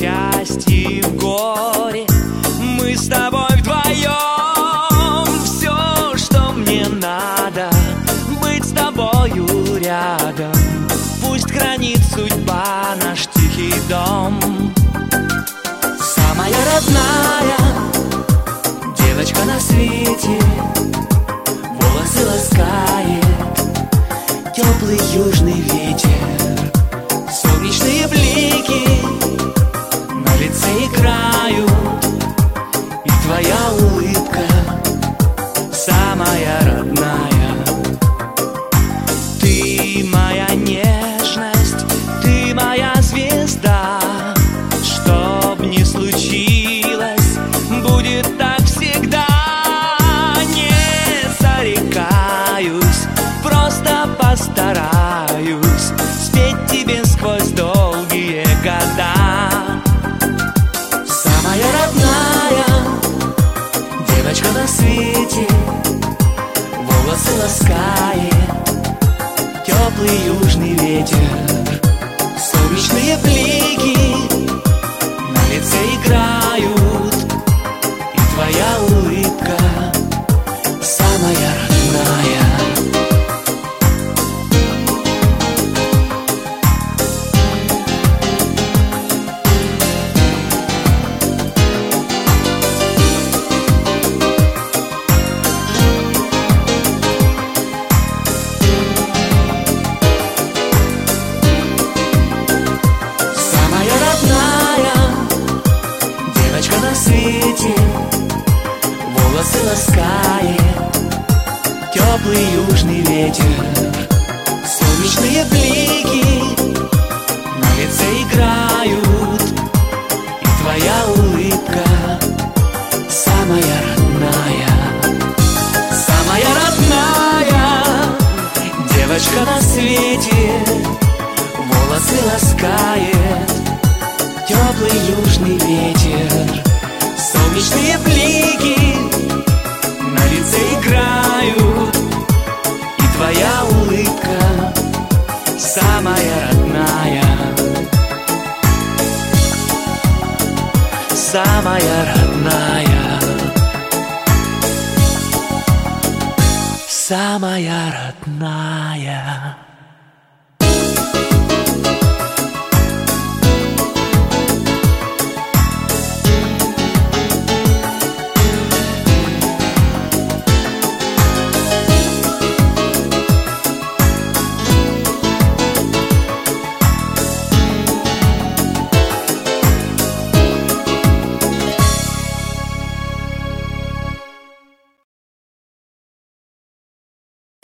счастье и в горе. Мы с тобой вдвоем. Все, что мне надо, быть с тобою рядом. Пусть хранит судьба наш тихий дом. Самая родная девочка на свете, волосы ласкает теплый южный ветер. Солнечные блики на лице играют, и твоя улыбка самая родная. Ты моя нежность, ты моя звезда. Что б ни случилось, будет так всегда. Не зарекаюсь, просто постараюсь спеть тебе сквозь долгие года. Самая родная девочка на свете, волосы ласкает теплый южный ветер. Солнечные блики на лице играют, и твоя улыбка самая родная. Свете волосы ласкает теплый южный ветер. Солнечные блики на лице играют, и твоя улыбка самая родная. Самая родная девочка на свете, волосы ласкает теплый южный ветер. Солнечные блики на лице играют, и твоя улыбка самая родная. Самая родная. Самая родная.